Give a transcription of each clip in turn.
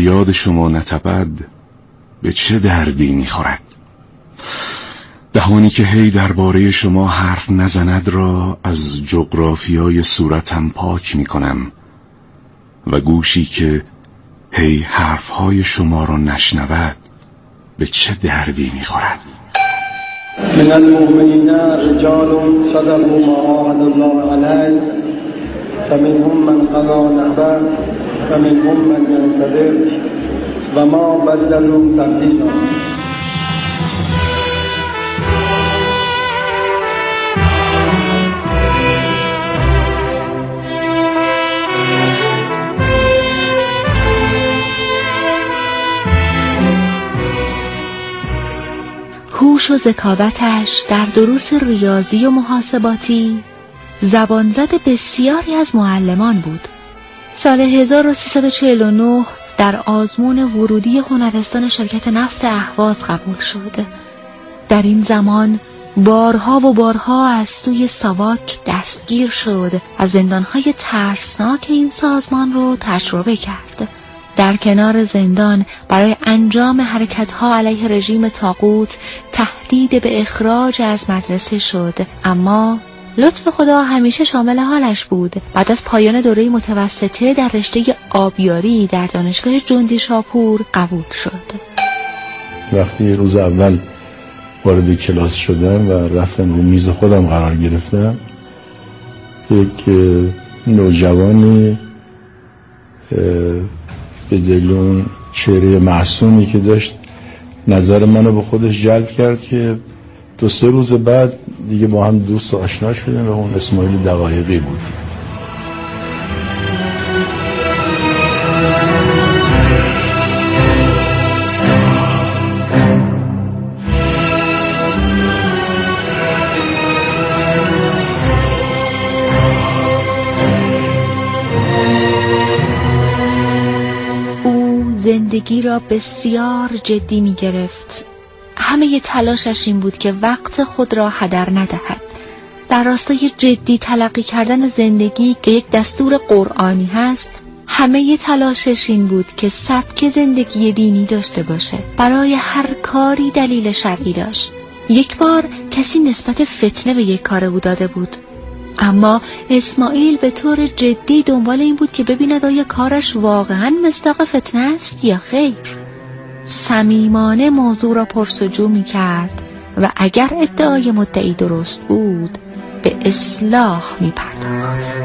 یاد شما نتپد به چه دردی میخورد؟ دهانی که هی درباره شما حرف نزند را از جغرافیای صورتم پاک میکنم و گوشی که هی حرفهای شما را نشنود به چه دردی میخورد؟ من المؤمنین رجال صدقوا ما عاهدوا الله علیه فمنهم من قضى نحبه ومنهم من ينتظر و ما بدلوا تبدیلا. هوش و ذکاوتش در دروس ریاضی و محاسباتی زبانزد بسیاری از معلمان بود. سال 1349 در آزمون ورودی هنرستان شرکت نفت اهواز قبول شد. در این زمان بارها و بارها از سوی ساواک دستگیر شد و زندانهای ترسناک این سازمان رو تجربه کرد. در کنار زندان برای انجام حرکت‌ها علیه رژیم طاغوت تهدید به اخراج از مدرسه شد، اما لطف خدا همیشه شامل حالش بود. بعد از پایان دوره متوسطه در رشته آبیاری در دانشگاه جندی شاپور قبول شد. وقتی روز اول وارد کلاس شدم و رفتم رو میز خودم قرار گرفتم، یک نوجوانی به دلون چهره معصومی که داشت نظر منو به خودش جلب کرد که 2-3 روز بعد دیگه با هم دوست و آشنا شدیم و اون اسماعیل دقایقی بود. زندگی را بسیار جدی می گرفت. همه تلاشش این بود که وقت خود را هدر ندهد. در راستای جدی تلقی کردن زندگی که یک دستور قرآنی هست، همه تلاشش این بود که سبک زندگی دینی داشته باشه. برای هر کاری دلیل شرعی داشت. یک بار کسی نسبت فتنه به یک کار او داده بود، اما اسماعیل به طور جدی دنبال این بود که ببیند آیا کارش واقعا مصداق فتنه است یا خیر. صمیمانه موضوع را پرسجو می کرد و اگر ادعای مدعی درست بود به اصلاح می پرداخت.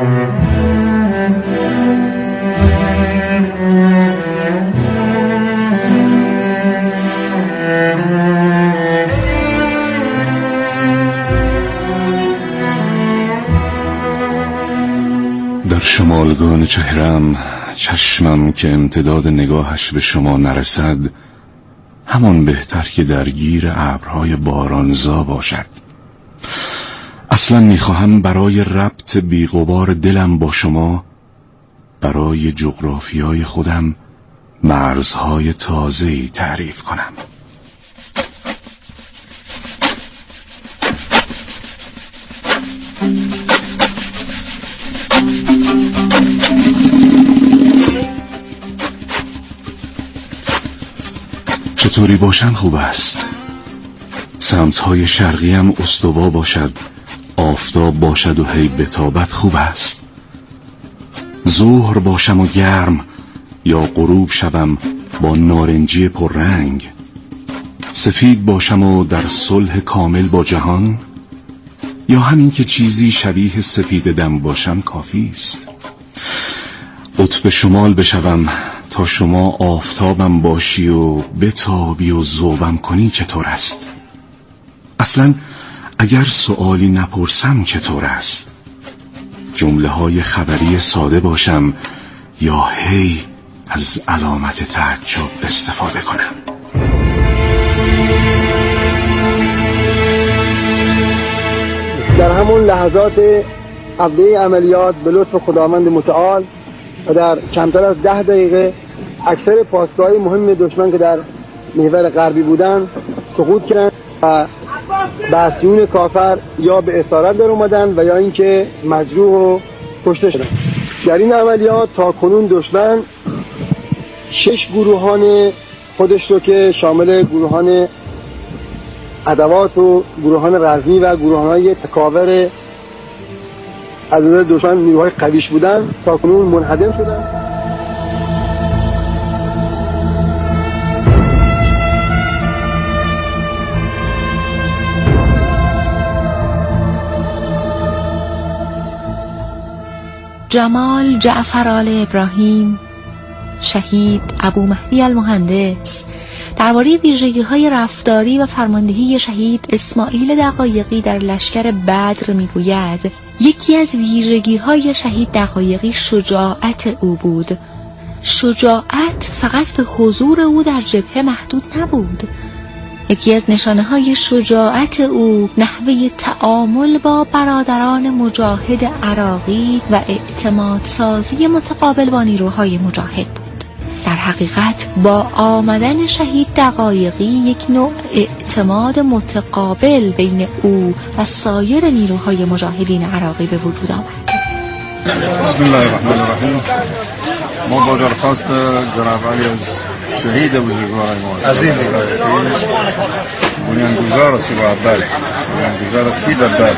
در شمالگان چهرم چشمم که امتداد نگاهش به شما نرسد، همان بهتر که درگیر ابرهای بارانزا باشد. اصلا میخواهم برای ربط بیغبار دلم با شما، برای جغرافیای خودم مرزهای تازه‌ای تعریف کنم. چطوری باشم خوب است. سمت‌های شرقیم استوا باشد، آفتاب باشد و هی بتابت خوب است. ظهر باشم و گرم یا غروب شوم با نارنجی پررنگ. سفید باشم و در صلح کامل با جهان، یا همین که چیزی شبیه سفید دم باشم کافی است. قطب شمال بشوم تا شما آفتابم باشی و بتابی و ذوبم کنی چطور است؟ اصلا اگر سؤالی نپرسم چطور است؟ جمله های خبری ساده باشم یا هی از علامت تعجب استفاده کنم؟ در همون لحظات قبله عملیات به لطف خداوند متعال و در کمتر از 10 دقیقه اکثر پاسگاه‌های مهم دشمن که در محور غربی بودن سقوط کردند و بسیون کافر یا به اسارت در اومدن و یا اینکه مجروح و کشته شدند. در این عملیات تا کنون دشمن 6 گروهان خودش رو که شامل گروهان ادوات و گروهان رزمی و گروهان‌های تکاور از نظر دشمن نیروهای قویش بودن تاکنون منهدم شدن. جمال جعفر آل ابراهیم شهید ابو مهدی المهندس درباره ویژگی‌های رفتاری و فرماندهی شهید اسماعیل دقایقی در لشکر بدر می‌گوید یکی از ویژگی‌های شهید دقایقی شجاعت او بود. شجاعت فقط به حضور او در جبهه محدود نبود. یکی از نشانه‌های شجاعت او نحوه تعامل با برادران مجاهد عراقی و اعتماد سازی متقابل با نیروهای مجاهد بود. در حقیقت با آمدن شهید دقایقی یک نوع اعتماد متقابل بین او و سایر نیروهای مجاهدین عراقی به وجود آمد. بسم الله الرحمن الرحیم. ما با درخواست جناب علی از شهید بزرگوار ما عزیز بنیانگذار صبح بدر، بنیانگذار تیر بدر،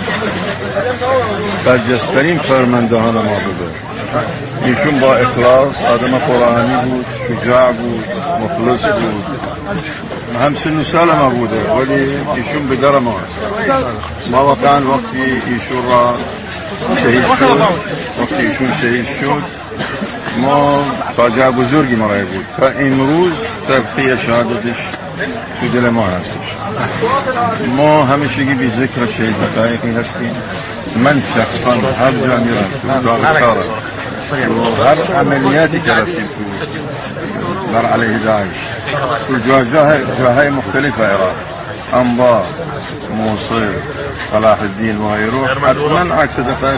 برجسترین فرماندهان ما بوده. ایشون با اخلاص آدم قرآنی بود، شجاع بود، مخلص بود، هم سن و سال ما بوده، ولی ایشون به در ما ما واقعا وقتی ایشون را شهید شد، وقتی ایشون شهید شد ما فاجعه بزرگی مرای بود و امروز تلخی شهادتش تو دل ما هستش. ما همیشگی بی ذکر شهید دقایقی هستیم. من شخصا هر جا میرم تو داغ و هر عملیاتی که رفتیم تو بر علیه داعش تو جاهای مختلف عراق، انبار، موصل، صلاح الدین و غیره، حتما عکس دقایق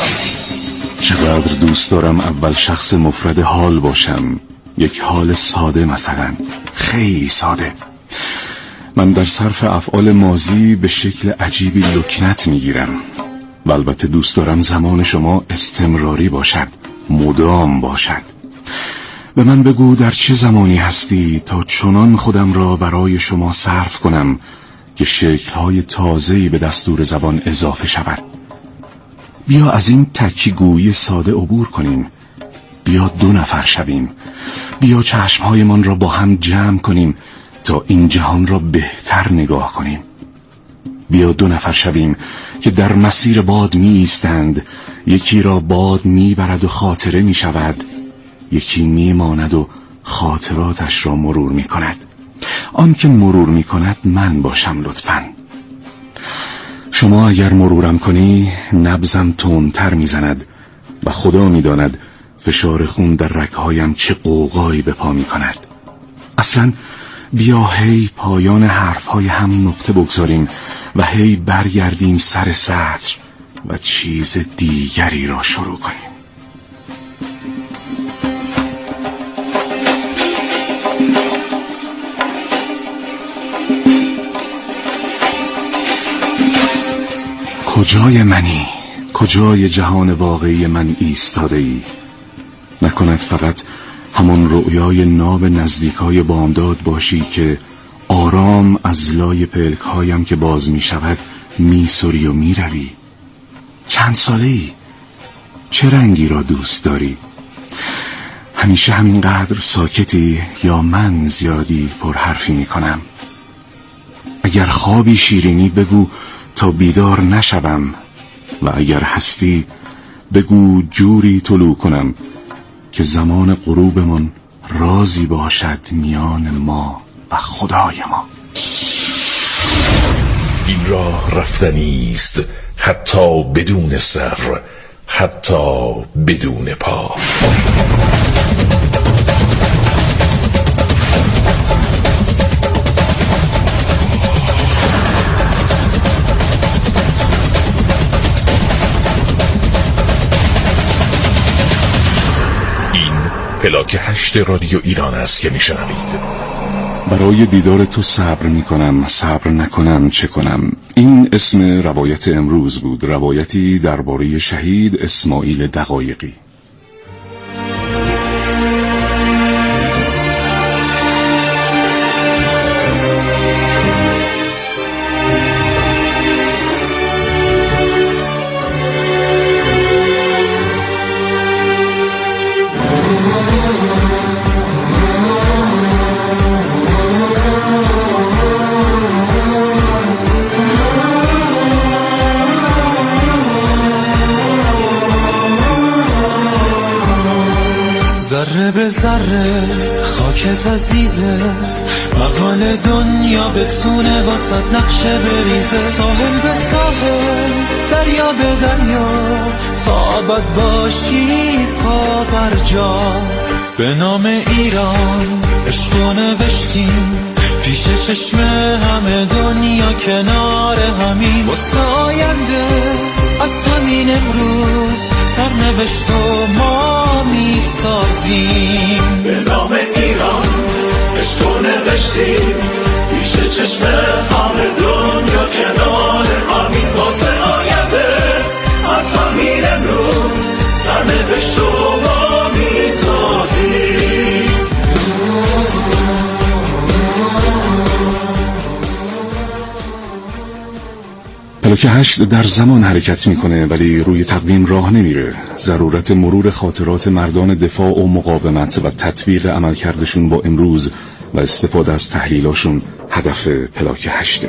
چقدر دوست دارم اول شخص مفرد حال باشم. یک حال ساده، مثلا خیلی ساده. من در صرف افعال ماضی به شکل عجیبی لکنت میگیرم و البته دوست دارم زمان شما استمراری باشد، مدام باشد. به من بگو در چه زمانی هستی تا چنان خودم را برای شما صرف کنم که شکل‌های تازه‌ای به دستور زبان اضافه شود. بیا از این تکیگویی ساده عبور کنیم. بیا 2 نفر شویم. بیا چشمهایمان را با هم جمع کنیم تا این جهان را بهتر نگاه کنیم. بیا 2 نفر شویم که در مسیر باد می ایستند. یکی را باد می برد و خاطره می شود، یکی می ماند و خاطراتش را مرور می کند. آن که مرور می کند من باشم لطفاً. شما اگر مرورم کنی نبضم تندتر می زند و خدا می داند فشار خون در رگهایم چه قوقایی به پا می کند. اصلا بیا هی پایان حرفهای هم نقطه بگذاریم و هی برگردیم سر سطر و چیز دیگری را شروع کنیم. کجای منی؟ کجای جهان واقعی من ایستاده ای؟ نکند فقط همان رؤیای ناب نزدیکای بامداد باشی که آرام از لای پلکهایم که باز می شود می سری و می روی؟ چند ساله ای؟ چه رنگی را دوست داری؟ همیشه همینقدر ساکتی یا من زیادی پرحرفی می کنم؟ اگر خوابی شیرینی بگو تا بیدار نشوم و اگر هستی بگو جوری طلوع کنم که زمان غروبمان رازی باشد میان ما و خدای ما. این راه رفتنی است، حتی بدون سر، حتی بدون پا. پلاک 8 رادیو ایران است که میشنوید. برای دیدار تو صبر میکنم، صبر نکنم چه کنم. این اسم روایت امروز بود، روایتی درباره شهید اسماعیل دقایقی. ذره خاکت عزیزه، مقال دنیا بتونه واسط نقشه بریزه. ساحل به ساحل، دریا به دریا، تا ابد باشی پا بر جا. به نام ایران عشقو نوشتیم، پیش چشم همه دنیا کنار همین. واسه آینده از همین امروز سرنوشت و ما میسازیم. به نام ایران عشقو نوشتیم، پیش چشم همه دنیا کنار همین. واسه آینده از همین امروز سرنوشت و ما میسازیم. پلاک 8 در زمان حرکت میکنه ولی روی تقویم راه نمیره. ضرورت مرور خاطرات مردان دفاع و مقاومت و تطبیق عملکردشون با امروز و استفاده از تحلیلاشون هدف پلاک 8.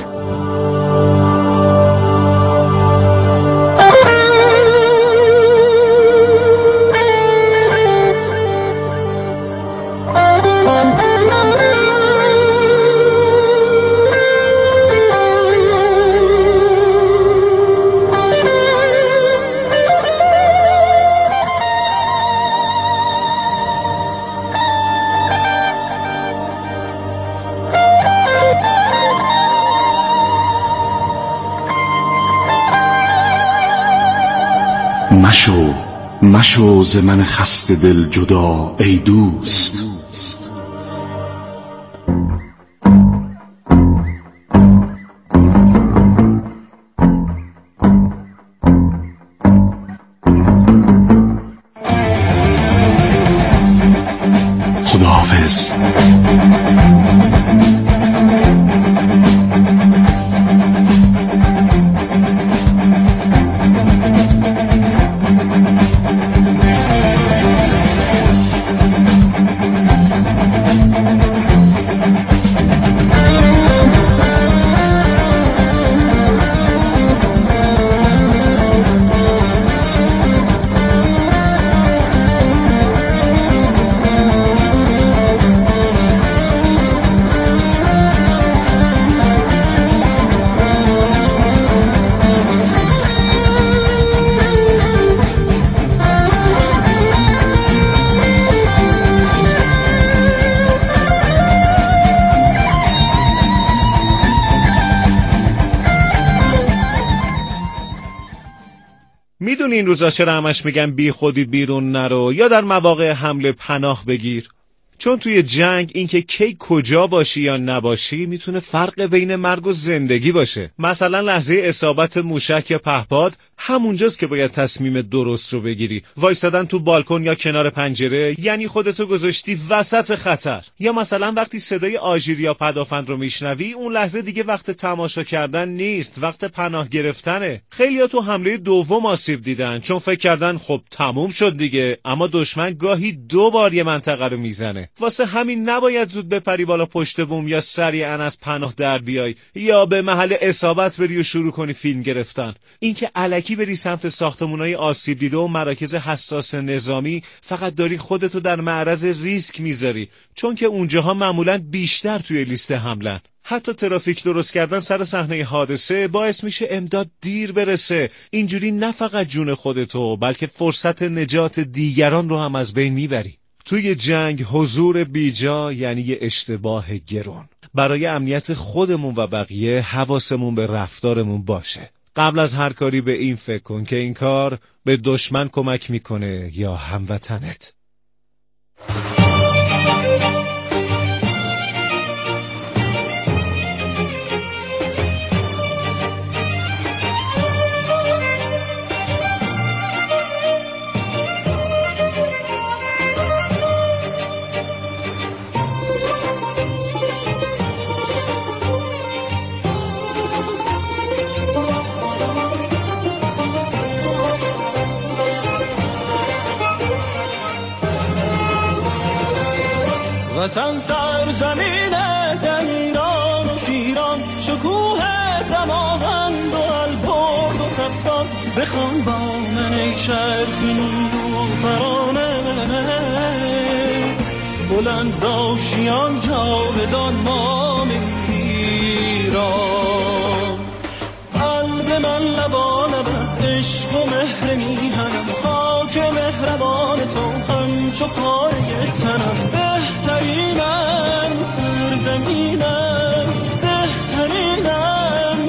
مشو ز من خسته دل جدا ای دوست. خداحافظ. میدونی این روزا چرا همش میگن بی خودی بیرون نرو یا در مواقع حمله پناه بگیر؟ چون توی جنگ اینکه کی کجا باشی یا نباشی میتونه فرق بین مرگ و زندگی باشه. مثلا لحظه اصابت موشک یا پهپاد همونجاست که باید تصمیم درست رو بگیری. وایسادن تو بالکن یا کنار پنجره یعنی خودتو گذاشتی وسط خطر. یا مثلا وقتی صدای آژیر یا پدافند رو میشنوی اون لحظه دیگه وقت تماشا کردن نیست، وقت پناه گرفتنه. خیلیا تو حمله دوم آسیب دیدن چون فکر کردن خب تموم شد دیگه، اما دشمن گاهی 2 بار یه منطقه رو میزنه. واسه همین نباید زود بپری بالا پشت بوم یا سریعا از پناه در بیای یا به محل اصابت بری و شروع کنی فیلم گرفتن. اینکه الکی بری سمت ساختمان‌های آسیب دیده و مراکز حساس نظامی فقط داری خودتو در معرض ریسک میذاری، چون که اونجاها معمولاً بیشتر توی لیست حملن. حتی ترافیک درست کردن سر صحنه حادثه باعث میشه امداد دیر برسه. اینجوری نه فقط جون خودتو بلکه فرصت نجات دیگران رو هم از بین میبری. توی جنگ حضور بیجا یعنی یه اشتباه گران. برای امنیت خودمون و بقیه حواسمون به رفتارمون باشه. قبل از هر کاری به این فکر کن که این کار به دشمن کمک میکنه یا هموطنت. وطن سرزمین دلیران و شیران، شکوه دماوند و البرز و کفتان. بخوان با من ای چرخ نیلوفرانه بلند آشیان جاودان ما ایران. قلب من لبالب از عشق و مهر میهنم، خاک مهربان تو همچو پای تنم. بهترینم سرزمینم، بهترینم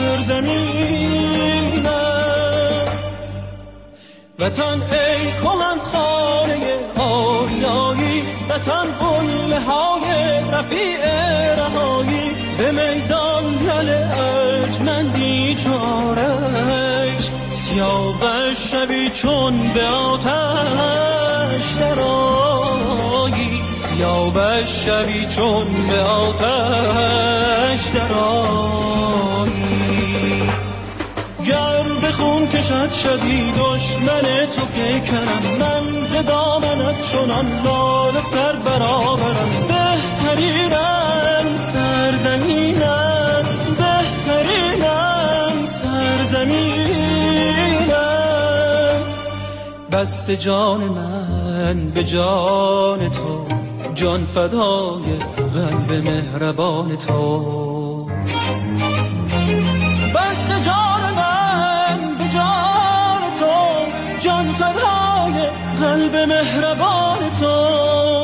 سرزمینم. وطن ای کهن خانه آریایی، وطن قله های رفیع رهایی. به میدان لل ارجمندی چارش، سیاوش شوی چون به آتش درآیی. سیاوش شوی چون به آتش درآیی. گر به خون کشد شدی دشمن تو پیکرم، من ز دامنت چنان لاله سر برآورم. بهترینم سرزمینم، بهترینم سرزمینم. بست جان من به جان تو، جان فدای قلب مهربان تو. بست جان من به جان تو، جان فدای قلب مهربان تو.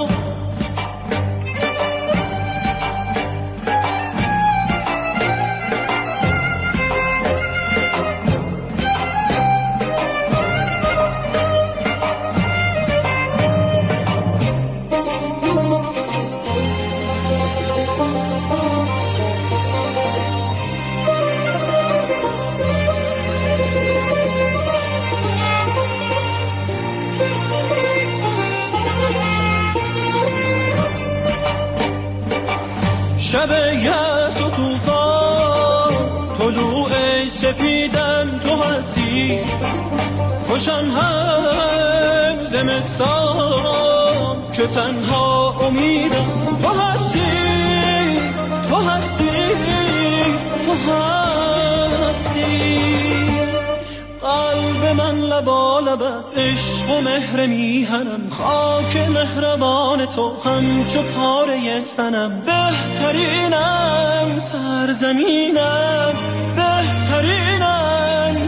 شب یأس و طوفان، طلوع سپیدن تو هستی. خوشم هم زمستان که تنها امیدم تو هستی. تو هستی، تو هستی. قلب من لبالب از عشق و مهر میهنم، خاک مهربان تو همچو پاره تنم. بهترینم سرزمینم، بهترینم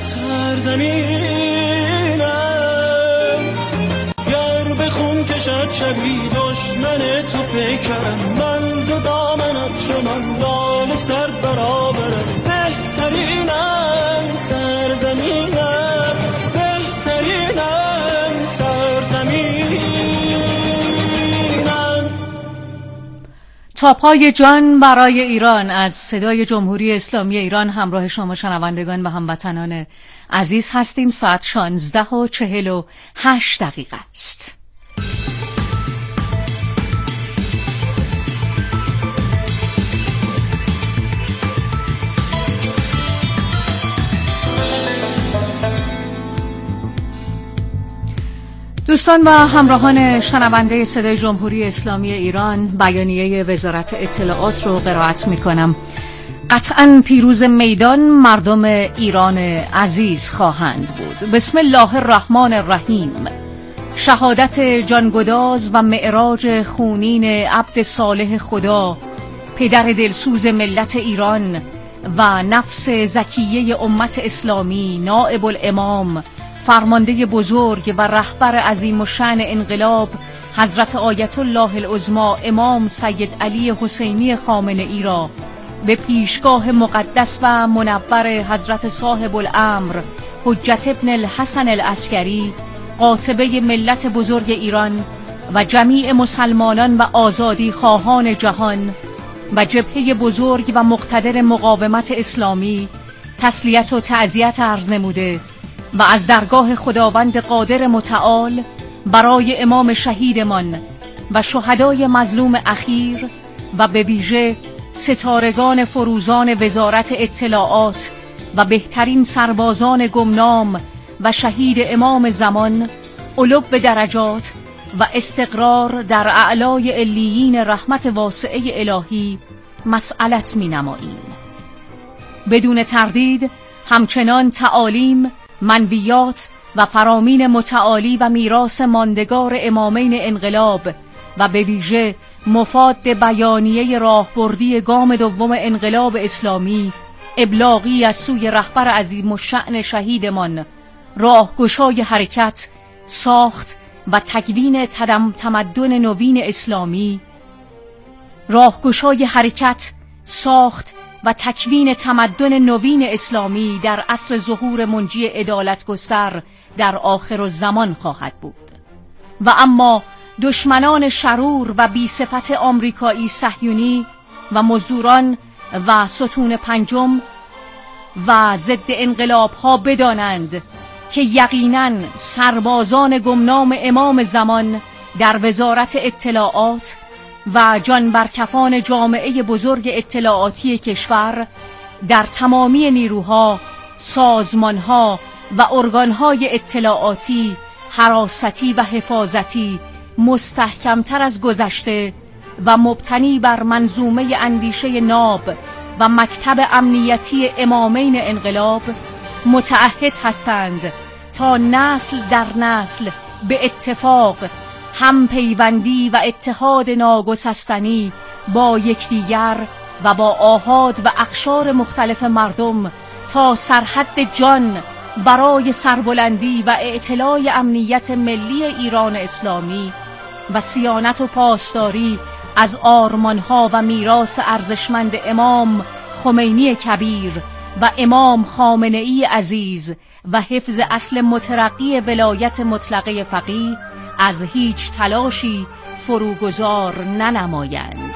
سرزمینم. گر به خون کشد شبی دشمن تو پیکرم، من ز دامنت چنان لاله سر برآورم. بهترینم سرزمینم، بهترینم سرزمینم. تا پای جان برای ایران از صدای جمهوری اسلامی ایران همراه شما شنوندگان و هموطنان عزیز هستیم. ساعت 16:48 است. دوستان و همراهان شنونده صدای جمهوری اسلامی ایران، بیانیه وزارت اطلاعات رو قرائت می‌کنم. قطعاً پیروز میدان مردم ایران عزیز خواهند بود. بسم الله الرحمن الرحیم. شهادت جانگداز و معراج خونین عبد صالح خدا، پدر دلسوز ملت ایران و نفس زکیه امت اسلامی، نائب الامام، فرمانده بزرگ و رهبر عظیم الشأن انقلاب حضرت آیت الله العظمی امام سید علی حسینی خامنه‌ای را به پیشگاه مقدس و منور حضرت صاحب الامر حجت ابن الحسن العسکری، قاطبه ملت بزرگ ایران و جمیع مسلمانان و آزادی خواهان جهان و جبهه بزرگ و مقتدر مقاومت اسلامی تسلیت و تعزیت عرض نموده و از درگاه خداوند قادر متعال برای امام شهیدمان و شهدای مظلوم اخیر و به ویژه ستارگان فروزان وزارت اطلاعات و بهترین سربازان گمنام و شهید امام زمان، علو درجات و استقرار در اعلای علیین رحمت واسعه الهی مسئلت می نماییم. بدون تردید همچنان تعالیم، منویات و فرامین متعالی و میراث ماندگار امامین انقلاب و به ویژه مفاد بیانیه راهبردی گام دوم انقلاب اسلامی ابلاغی از سوی رهبر عظیم الشأن شهیدمان، راهگشای حرکت، ساخت و تکوین تمدن نوین اسلامی، راهگشای حرکت، ساخت و تکوین تمدن نوین اسلامی در عصر ظهور منجی عدالتگستر در آخرالزمان خواهد بود. و اما دشمنان شرور و بی صفت آمریکایی صهیونی و مزدوران و ستون پنجم و ضد انقلاب ها بدانند که یقیناً سربازان گمنام امام زمان در وزارت اطلاعات و جانبرکفان جامعه بزرگ اطلاعاتی کشور در تمامی نیروها، سازمانها و ارگانهای اطلاعاتی، حراستی و حفاظتی مستحکمتر از گذشته و مبتنی بر منظومه اندیشه ناب و مکتب امنیتی امامین انقلاب متعهد هستند تا نسل در نسل به اتفاق، هم پیوندی و اتحاد ناگسستنی با یکدیگر و با آحاد و اقشار مختلف مردم تا سرحد جان برای سربلندی و اعتلاء امنیت ملی ایران اسلامی و صیانت و پاسداری از آرمانها و میراث ارزشمند امام خمینی کبیر و امام خامنه‌ای عزیز و حفظ اصل مترقی ولایت مطلقه فقیه از هیچ تلاشی فروگذار ننمایند.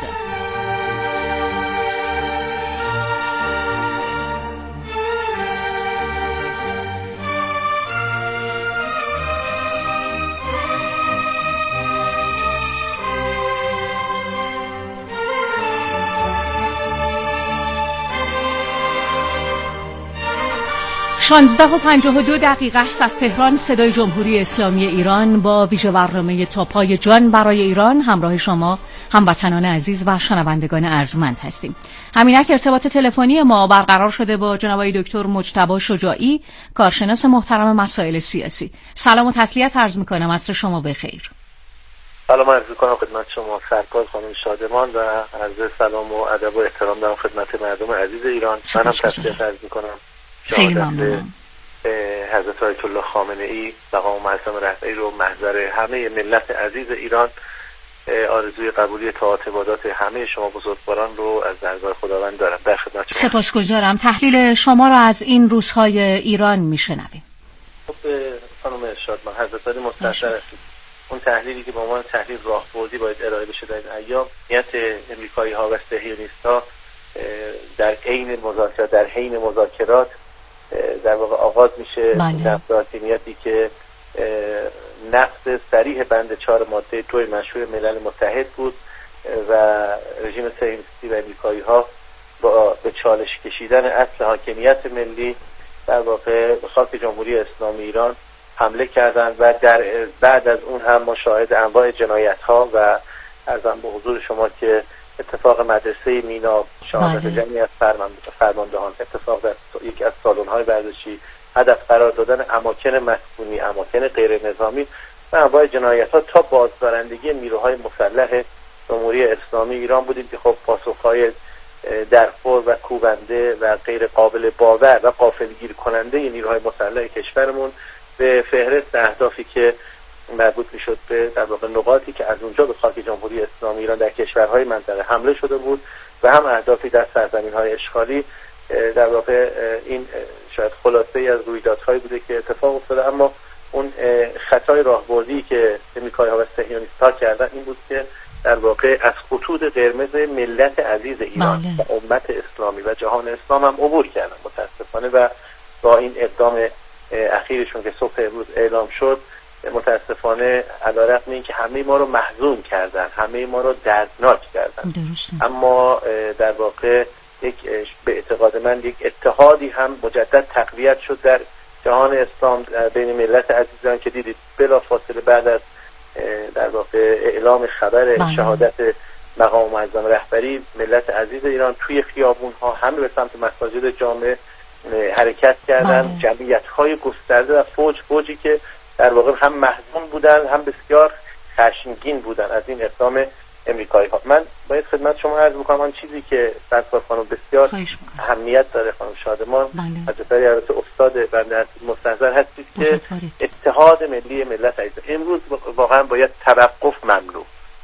شانزده و 52 دقیقه است از تهران. صدای جمهوری اسلامی ایران با ویژه برنامه تا پای جان برای ایران همراه شما هموطنان عزیز و شنوندگان ارجمند هستیم. همینک ارتباط تلفنی ما برقرار شده با جناب آقای دکتر مجتبی شجاعی، کارشناس محترم مسائل سیاسی. سلام و تسلیت عرض می‌کنم، عصر شما بخیر. سلام عرض می‌کنم خدمت شما سرکار خانم شادمان و عرض سلام و ادب و احترام دارم خدمت مردم عزیز ایران. منم تسلیت عرض می‌کنم. خیلی ممنونم. حضرت آیت الله خامنه‌ای مقام معظم رهبری رو محضر همه ملت عزیز ایران آرزوی قبولی طاعات عبادات همه شما بزرگواران رو از درگاه خداوند دارم. در خدمت شما. سپاسگزارم. تحلیل شما را از این روزهای ایران میشنویم. خب خانم شادمان، حضرت علی مستحضر هستید. اون تحلیلی که به عنوان تحلیل راهبردی باید ارائه بشه در این ایام، نیت امریکایی‌ها و صهیونیست‌ها در حین مذاکرات در واقع آغاز میشه. نقض حاکمیتی که نقض صریح بند 4 ماده 2 مشروع ملل متحد بود و رژیم صهیونیستی و امریکایی‌ها با به چالش کشیدن اصل حاکمیت ملی در واقع به خاک جمهوری اسلامی ایران حمله کردند و بعد از اون هم ما شاهد انواع جنایت‌ها و عرضم به حضور شما که اتفاق مدرسه مینا، شهادت جمعی از فرماندهان، اتفاق در یکی از سالن‌های ورزشی، هدف قرار دادن اماکن مسکونی، اماکن غیر نظامی و انواع جنایت‌ها تا بازدارندگی نیروهای مسلح جمهوری اسلامی ایران بودیم که خب پاسخ‌های درخور و کوبنده و غیر قابل باور و غافلگیر کننده نیروهای مسلح کشورمون به فهرست اهدافی که مربوط میشد به در واقع نقاطی که از اونجا به خاک جمهوری اسلامی ایران در کشورهای منطقه حمله شده بود و هم اهدافی در سرزمین‌های اشغالی. در واقع این شاید خلاصه از رویدادهایی بوده که اتفاق افتاده، اما اون خطای راهبردی که امریکایی‌ها و صهیونیست‌ها کردن این بود که در واقع از خطوط قرمز ملت عزیز ایران و امت اسلامی و جهان اسلام هم عبور کردن متاسفانه و با این اقدام اخیرشون که صبح امروز اعلام شد متاسفانه علیرغم اینکه همه ما رو محزون کردن، همه ما رو دردناک کردن، اما در واقع به اعتقاد من یک اتحادی هم مجدد تقویت شد در جهان اسلام بین ملت عزیزان که دیدید بلافاصله بعد از در واقع اعلام خبر شهادت مقام معظم رهبری ملت عزیز ایران توی خیابون‌ها همه به سمت مساجد جامع حرکت کردن. جمعیت‌های گسترده و فوجی که در واقع هم محزون بودن هم بسیار خشمگین بودن از این اقدام امریکایی ها. من باید خدمت شما عرض بکنم آن چیزی که سرکار خانم بسیار اهمیت داره، خانم شادمان حضرتاری البته استاد بنده مستحضر هستید که اتحاد ملی ملت عزیز امروز واقعا باید توقف ممنوع،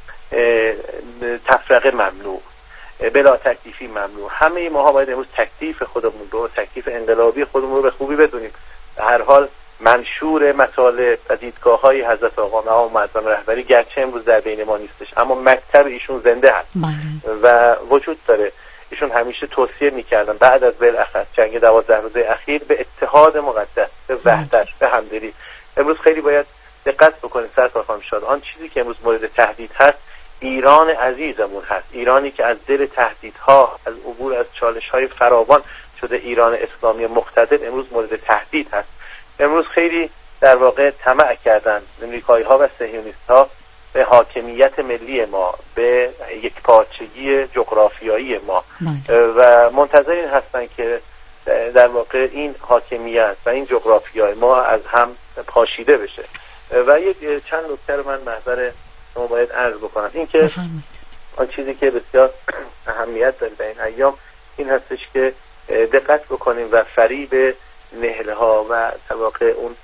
تفرقه ممنوع، بلا تکلیفی ممنوع. همه ماها باید امروز تکلیف خودمون رو، تکلیف انقلابی خودمون رو به خوبی بدونیم. به هر حال منشور مطالب و دیدگاه‌های حضرت آقا مقام معظم رهبری گرچه امروز در بین ما نیستش، اما مکتب ایشون زنده هست و وجود داره. ایشون همیشه توصیه می‌کردن بعد از بالاخص جنگ 12 روزه اخیر به اتحاد مقدس، به وحدت، به همدلی. امروز خیلی باید دقت بکنید سرکار خانم شاد، آن چیزی که امروز مورد تهدید هست ایران عزیزمون هست، ایرانی که از دل تهدیدها، از عبور از چالش‌های فراوان شده ایران اسلامی مقتدر امروز مورد تهدید هست. امروز خیلی در واقع طمع کردن امریکایی‌ها و صهیونیست‌ها به حاکمیت ملی ما، به یکپارچگی جغرافیایی ما و منتظر این هستن که در واقع این حاکمیت و این جغرافیای ما از هم پاشیده بشه. و یک چند نکته رو من محضر شما باید عرض بکنم. این که آن چیزی که بسیار اهمیت داره در این ایام این هستش که دقت بکنیم و فریب نهل‌ها و در واقع اون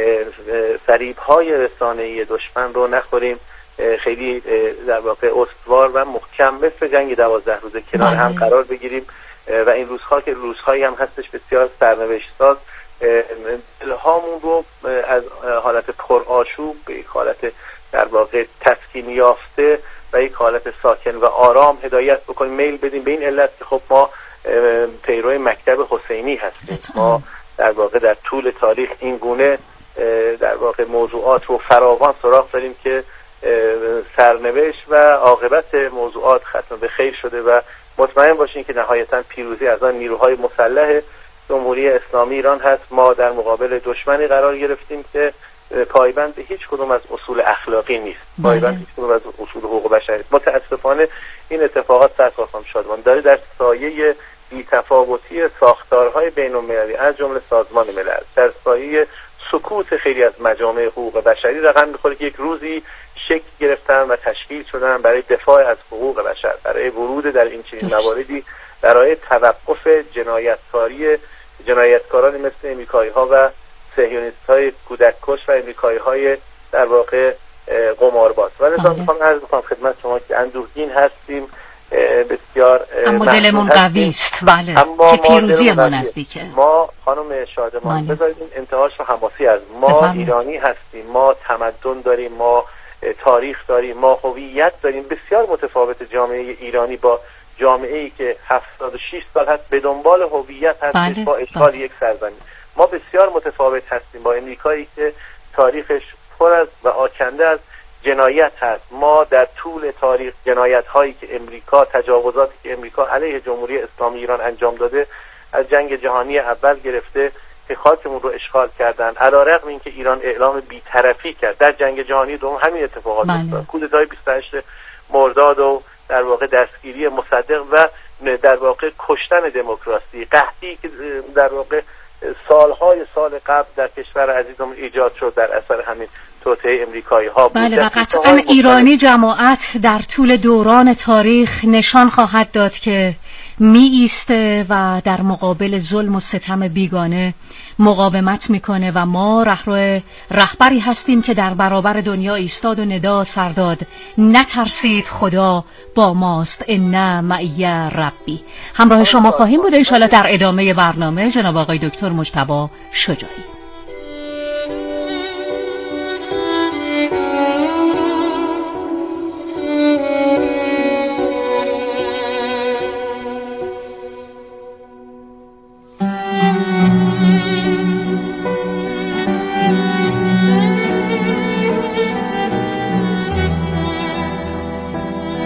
فریب‌های رسانه‌ای دشمن رو نخوریم. خیلی در واقع استوار و محکم مثل جنگ 12 روزه کنار هم قرار بگیریم و این روزها که روزهایی هم هستش بسیار سرنوشت ساز، دلهامون رو از حالت پرآشوب به یک حالت در واقع تسکین یافته و یک حالت ساکن و آرام هدایت بکنیم، میل بدیم به این علت که خب ما پیرو مکتب حسینی هستیم. ما در واقع در طول تاریخ این گونه در واقع موضوعات رو فراوان سراغ داریم که سرنوشت و عاقبت موضوعات ختم به خیر شده و مطمئن باشین که نهایتا پیروزی از آن نیروهای مسلح جمهوری اسلامی ایران هست. ما در مقابل دشمنی قرار گرفتیم که پایبند به هیچ کدوم از اصول اخلاقی نیست، پایبند هیچ کدوم از اصول حقوق بشری. متاسفانه این اتفاقات سرکار خانم شادمان داره در سایه بی‌تفاوتی ساختارهای بین‌المللی از جمله سازمان ملل، در سایه سکوت خیلی از مجامع حقوق بشری رقم می‌خوره که یک روزی شکل گرفتن و تشکیل شدن برای دفاع از حقوق بشر، برای ورود در این چنین مواردی، برای توقف جنایتکارانی مثل امریکایی‌ها و صهیونیست‌های کودک‌کش و امریکایی‌های در واقع قمارباز. و لذا می‌خوام عرض کنم خدمت شما که اندوهگین هستیم، بسیار اما دلمون قوی است، بله، که پیروزی ما نزدیکه. ما خانم شادمان بذارید این انتهاش رو حماسی از ما ایرانی هستیم، ما تمدن داریم، ما تاریخ داریم، ما هویت داریم. بسیار متفاوت جامعه ایرانی با جامعه‌ای که 76 سال هست به دنبال هویت هست با اشغال یک سرزمین. ما بسیار متفاوت هستیم با امریکایی که تاریخش پر از و آکنده از جنایت هست. ما در طول تاریخ جنایت هایی که امریکا، تجاوزاتی که امریکا علیه جمهوری اسلامی ایران انجام داده، از جنگ جهانی اول گرفته که خاکمون رو اشغال کردن، علیرغم اینکه ایران اعلام بی‌طرفی کرد در جنگ جهانی دوم همین اتفاقات افتاد. کودتای 28 مرداد و در واقع دستگیری مصدق و در واقع کشتن دموکراسی، قحطی که در واقع سال قبل در کشور عزیزمون ایجاد شد در اثر همین توطئه امریکایی ها بود. بله، و قطعا ایرانی جماعت در طول دوران تاریخ نشان خواهد داد که می ایسته و در مقابل ظلم و ستم بیگانه مقاومت میکنه و ما رهبری هستیم که در برابر دنیا ایستاد و ندا سر داد نترسید خدا با ماست ان معی ربی. همراه شما خواهیم بود ان شاءالله در ادامه برنامه. جناب آقای دکتر مجتبی شجاعی.